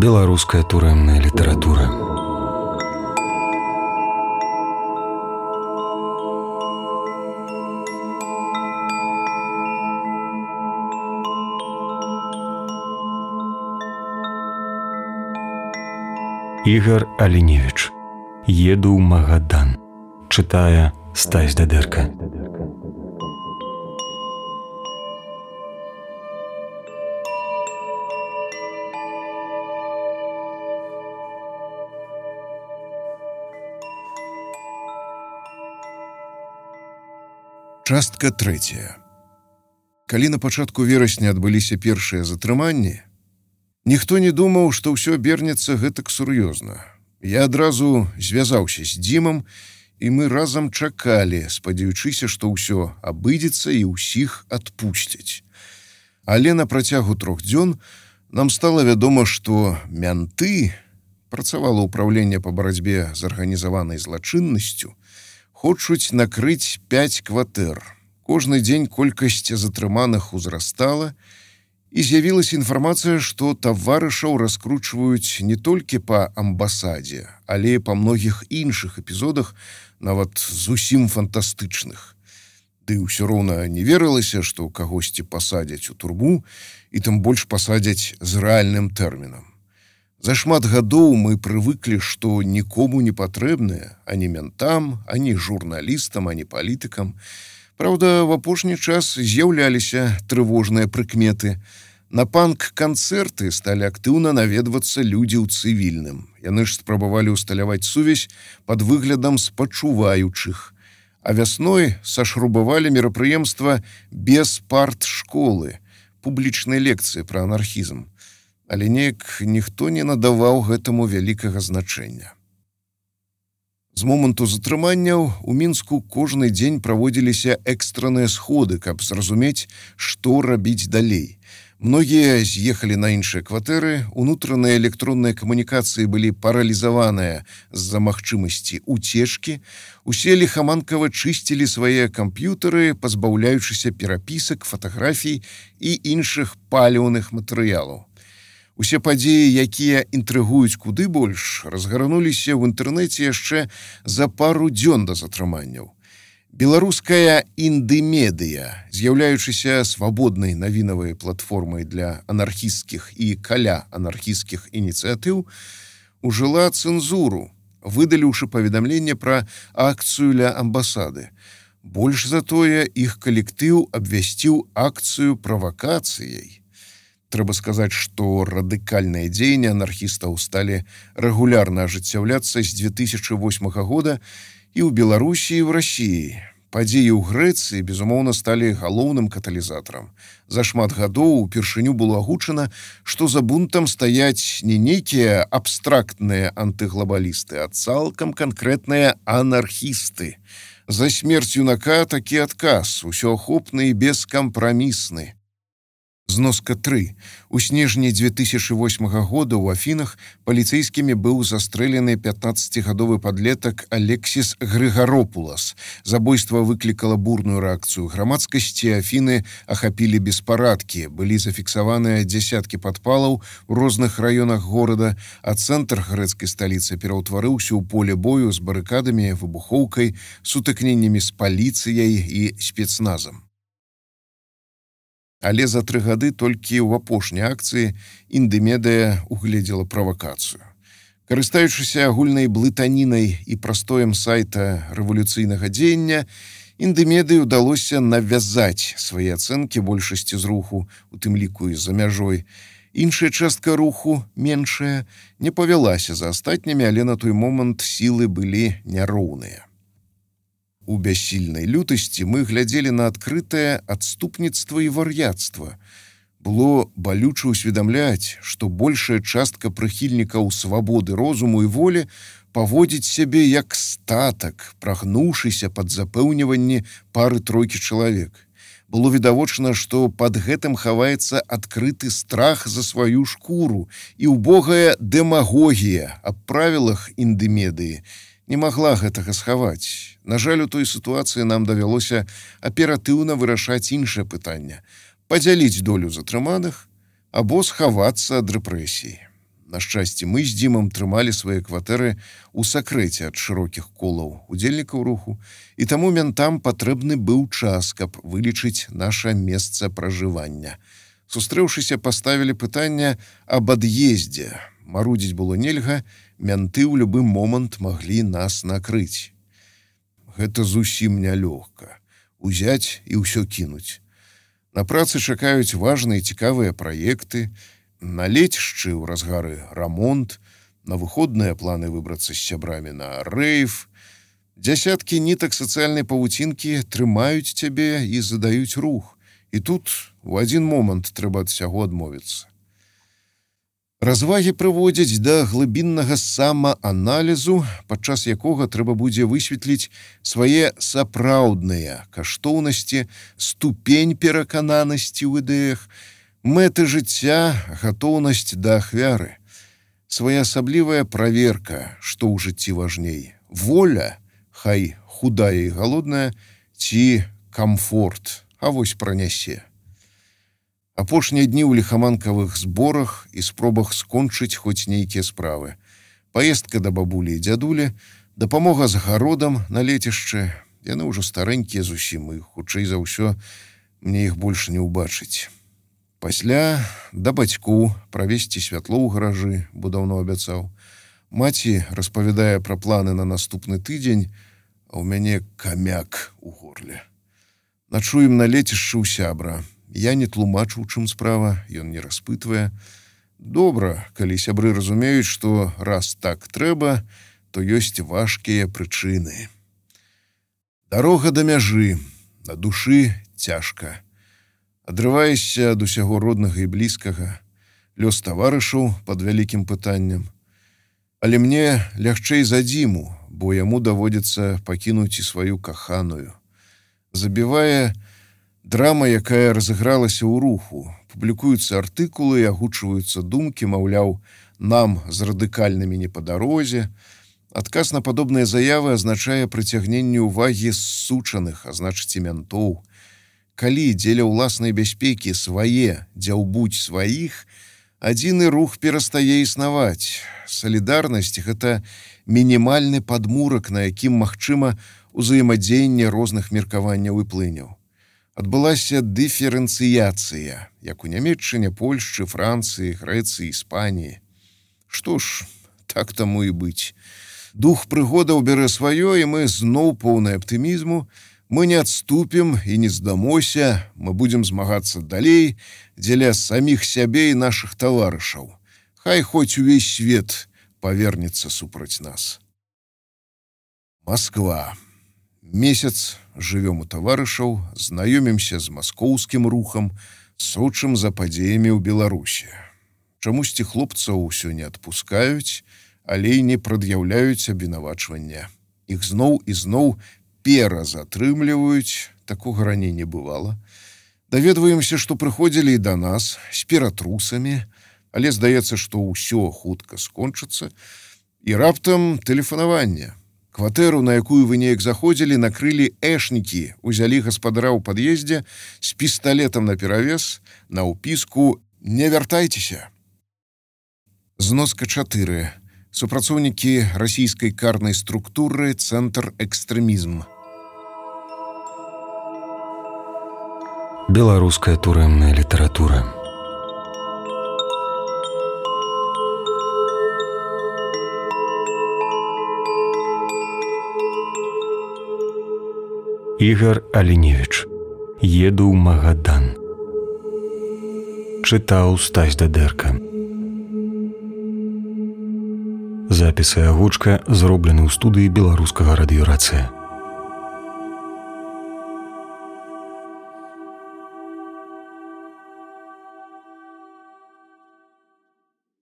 Беларуская турэмная літаратура. Ігар Аліневіч. Еду ў Магадан. Чытае Стась Дадэрка. Частка 3. Калі на пачатку верасня адбыліся першыя затрыманні, ніхто не думаў, што ўсё абернецца гэтак сур'ёзна. Я адразу звязаўся з Дзімам, і мы разам чакалі, спадзяючыся, што ўсё абыдзецца і ўсіх адпусцяць. Але на працягу 3 дзён нам стала вядома, што мянты, працавала ўпраўленне па барацьбе з арганізаванай злачыннасцю, хочуць накрыць 5 кватэр. Кожны дзень колькасць затрыманых узрастала, і з'явілася інфармацыя, што таварышаў раскручваюць не толькі па амбасадзе, але і па многіх іншых эпізодах, нават зусім фантастычных. Ды ўсё роўна не верылася, што кагосьці пасадзяць у турму, і тым больш пасадзяць з рэальным тэрмінам. За шмат гадоў мы прывыклі, што нікому не патрэбныя ані ментам, ані журналістам, ані палітыкам. Праўда, в апошні час з'яўляліся трывожныя прыкметы. На панк-канцэрты сталі актыўна наведвацца людзі ў цывільным. Яны ж спрабавалі ўсталяваць сувязь пад выглядам спачуваючых. А вясной сашрубавалі мерапрыемства без партшколы, публічнай лекцыі пра анархізм. Але неяк ніхто не надаваў гэтаму вялікага значэння. З моманту затрыманняў у Мінску кожны дзень праводзіліся экстранныя сходы, каб зразумець, што рабіць далей. Многія з'ехалі на іншыя кватэры, унутраныя электронныя камунікацыі былі паралізаваныя з-за магчымасці уцечкі, усе ліхаманкава чысцілі свае камп'ютары, пазбаўляючыся перапісак, фатаграфій і іншых паліўных матэрыялаў. Усе падзеі, якія інтрыгуюць куды больш, разгарнуліся ў інтэрнэце яшчэ за пару дзён да затрыманняў. Беларуская індымедыя, з'яўляючыся свабоднай навінавай платформай для анархісцкіх і каля-анархісцкіх ініцыятыў, ужыла цэнзуру, выдаліўшы паведамленне пра акцыю ля амбасады. Больш за тое, іх калектыў абвясціў акцыю правакацыяй. Трэба сказаць, што радыкальныя дзеянні анархістаў сталі рэгулярна ажыццяўляцца з 2008 года і ў Беларусі, і ў Расіі. Падзеі ў Грэцыі, безумоўна, сталі галоўным каталізатарам. За шмат гадоў упершыню было агучана, што за бунтам стаяць не нейкія абстрактныя антыглабалісты, а цалкам канкрэтныя анархісты. За смерць юнака такі адказ, усеахопны і бескампрамісны. Зноска 3. У снежні 2008 года ў Афінах паліцэйскімі быў застрэлены 15-гадовы падлетак Алексіс Грыгаропулас. Забойства выклікала бурную рэакцыю грамадскасці, Афіны ахапілі беспарадкі, былі зафіксаваныя дзясяткі падпалаў у розных раёнах горада, а цэнтр грэцкай сталіцы пераўтварыўся ў поле бою з барыкадамі, выбухоўкай, сутыкненнямі з паліцыяй і спецназам. Але за 3 гады толькі ў апошняй акцыі індымедыя угледзела правакацыю. Карыстаючыся агульнай блытанінай і прастоем сайта рэвалюцыйнага дзеяння, індымедыі ўдалося навязаць свае ацэнкі большасці з руху, у тым ліку і за мяжой. Іншая частка руху, меншая, не павялася за астатнімі, але на той момант сілы былі няроўныя. У бяссільнай лютасці мы глядзелі на адкрытае адступніцтва і вар'яцтва. Было балюча ўсведамляць, што большая частка прыхільнікаў свабоды розуму і волі паводзіць сябе як статак, прагнуўшыся пад запэўніванні пары-тройкі чалавек. Было відавочна, што пад гэтым хаваецца адкрыты страх за сваю шкуру і ўбогая дэмагогія аб правілах індымедыі не магла гэтага схаваць. На жаль, у той сітуацыі нам давялося аператыўна вырашаць іншае пытанне – падзяліць долю затрыманых або схавацца ад рэпрэсій. На шчасце, мы з Дзімам трымалі свае кватэры ў сакрэце ад шырокіх колаў удзельнікаў руху, і таму ментам патрэбны быў час, каб вылічыць наша месца пражывання. Сустрэўшыся, паставілі пытанне аб ад'ездзе. Марудзіць было нельга, менты ў любы момант маглі нас накрыць. Гэта зусім нялёгка. Узяць і ўсё кінуць. На працы чакаюць важныя і цікавыя праекты, на лецішчы ў разгары рамонт, на выходныя планы выбрацца з сябрамі на рэйв. Дзясяткі нітак сацыяльнай павуцінкі трымаюць цябе і задаюць рух. І тут у адзін момант трэба ад усяго адмовіцца. Развагі прыводзяць да глыбіннага самааналізу, падчас якога трэба будзе высветліць свае сапраўдныя каштоўнасці, ступень перакананасці ў ідэях, мэты жыцця, гатоўнасць да ахвяры. Своеасаблівая праверка, што ў жыцці важней. Воля, хай худая і галодная, ці камфорт, а вось пранясе. Апошнія дні ў ліхаманкавых зборах і спробах скончыць хоць нейкія справы. Паездка да бабулі і дзядулі, дапамога з гародам на лецішчы. Яны ўжо старэнькія зусім, і хутчэй за ўсё мне іх больш не ўбачыць. Пасля да бацьку правесці святло ў гаражы, бо даўно абяцаў. Маці распавядае пра планы на наступны тыдзень, а ў мяне камяк у горле. Начуем на лецішчы ў сябра. Я не тлумачу, у чым справа, ён не распытвае. Добра, калі сябры разумеюць, што раз так трэба, то ёсць важкія прычыны. Дарога да мяжы, на душы цяжка. Адрываешся ад усяго роднага і блізкага, лёс таварышаў пад вялікім пытаннем. Але мне лягчэй за Дзіму, бо яму даводзіцца пакінуць і сваю каханую. Забівае драма, якая разыгралася ў руху. Публікуюцца артыкулы, агучваюцца думкі, маўляў, нам з радыкальнымі не па дарозе. Адказ на падобныя заявы азначае прыцягненне ўвагі ссучаных, а значыць і ментоў. Калі дзеля ўласнай бяспекі свае дзяўбуць сваіх, адзіны рух перастае існаваць. Салідарнасць – гэта мінімальны падмурак, на якім магчыма ўзаемадзеянне розных меркаванняў і плыняў. Адбылася дыферэнцыяцыя, як у Нямецчыне, Польшчы, Францыі, Грэцыі, Іспаніі. Што ж, так таму і быць. Дух прыгодаў бярэ сваё, і мы зноў поўны аптымізму. Мы не адступім і не здамося, мы будзем змагацца далей дзеля саміх сябе і нашых таварышаў. Хай хоць увесь свет павернецца супраць нас. Москва. Месяц жывём у таварышаў, знаёмімся з маскоўскім рухам, сочым за падзеямі ў Беларусі. Чамусьці хлопцаў усё не адпускаюць, але і не прад'яўляюць абвінавачвання. Іх зноў і зноў перазатрымліваюць, такога раней не бывала. Даведваемся, што прыходзілі і да нас з ператрусамі, але здаецца, што ўсё хутка скончыцца, і раптам тэлефанаванне. Кватэру, на якую вы неяк заходзілі, накрылі эшнікі, узялі гаспадара ў пад'ездзе з пісталетам наперавес, на ўпіску «Не вяртайцеся». Зноска 4. Супрацоўнікі расійскай карнай структуры «Цэнтр экстрэмізм». Беларуская турэмная літаратура. Ігар Аліневіч. Еду ў Магадан. Чытаў Стась Дадэрка. Запіс і агучка зроблены ў студыі беларускага радыёрацыя.